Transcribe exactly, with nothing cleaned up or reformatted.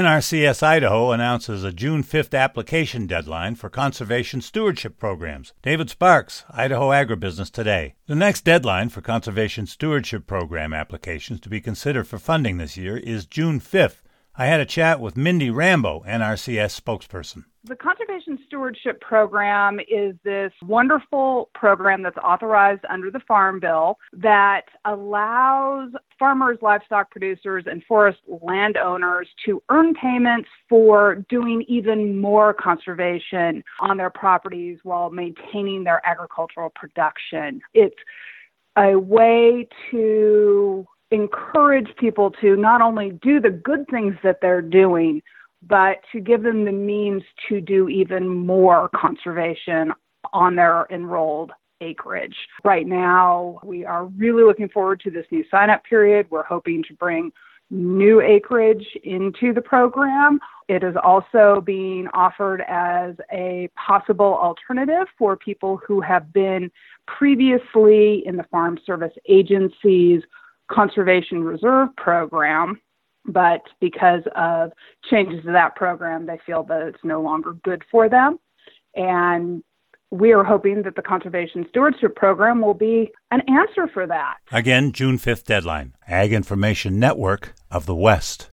N R C S Idaho announces a June fifth application deadline for conservation stewardship programs. David Sparks, Idaho Agribusiness Today. The next deadline for conservation stewardship program applications to be considered for funding this year is June fifth. I had a chat with Mindy Rambo, N R C S spokesperson. The Conservation Stewardship Program is this wonderful program that's authorized under the Farm Bill that allows farmers, livestock producers, and forest landowners to earn payments for doing even more conservation on their properties while maintaining their agricultural production. It's a way to encourage people to not only do the good things that they're doing, but to give them the means to do even more conservation on their enrolled acreage. Right now, we are really looking forward to this new sign-up period. We're hoping to bring new acreage into the program. It is also being offered as a possible alternative for people who have been previously in the Farm Service Agency's Conservation Reserve Program, but because of changes to that program, they feel that it's no longer good for them. And we are hoping that the Conservation Stewardship Program will be an answer for that. Again, June fifth deadline. Ag Information Network of the West.